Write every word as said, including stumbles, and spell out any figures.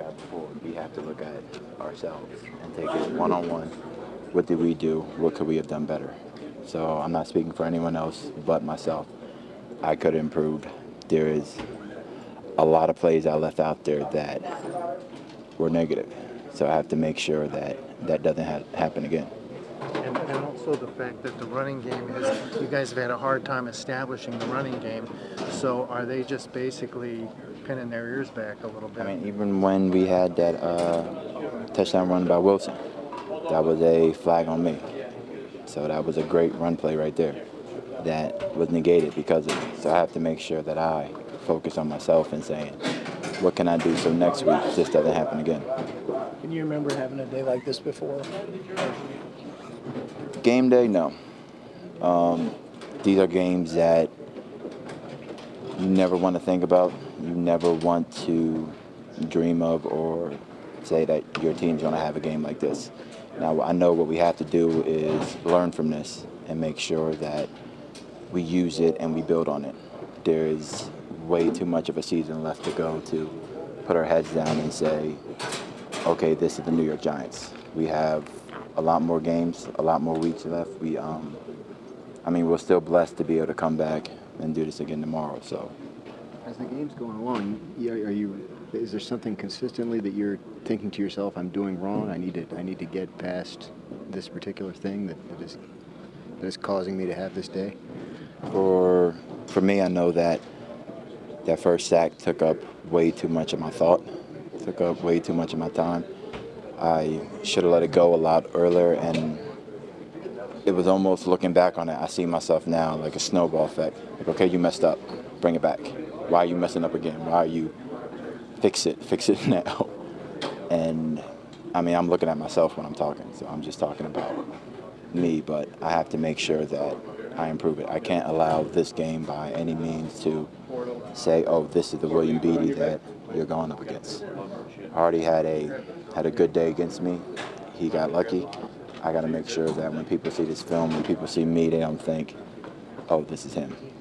at before, we have to look at ourselves and take it one-on-one. What did we do? What could we have done better? So I'm not speaking for anyone else but myself. I could have improved. There is a lot of plays I left out there that were negative. So I have to make sure that that doesn't ha happen again. And, and also the fact that the running game has, you guys have had a hard time establishing the running game. So are they just basically pinning their ears back a little bit? I mean, even when we had that uh, touchdown run by Wilson, that was a flag on me. So that was a great run play right there that was negated because of it. So I have to make sure that I focus on myself and saying, what can I do so next week this doesn't happen again? Can you remember having a day like this before? Game day, no. Um, these are games that you never want to think about. You never want to dream of or say that your team's going to have a game like this. Now, I know what we have to do is learn from this and make sure that we use it and we build on it. There is way too much of a season left to go to put our heads down and say, okay, this is the New York Giants. We have a lot more games, a lot more weeks left. We, um, I mean, we're still blessed to be able to come back and do this again tomorrow. So, as the game's going along, are you? Is there something consistently that you're thinking to yourself, "I'm doing wrong. I need to. I need to get past this particular thing that, that is that is causing me to have this day"? For for me, I know that that first sack took up way too much of my thought, took up way too much of my time. I should have let it go a lot earlier, and it was almost looking back on it. I see myself now like a snowball effect. Like, okay, you messed up, bring it back. Why are you messing up again? Why are you fix it, fix it now? And I mean, I'm looking at myself when I'm talking, so I'm just talking about me, but I have to make sure that I improve it. I can't allow this game by any means to say, oh, this is the William Beatty that you're going up against. I already had a had a good day against me. He got lucky. I got to make sure that when people see this film, when people see me, they don't think, oh, this is him.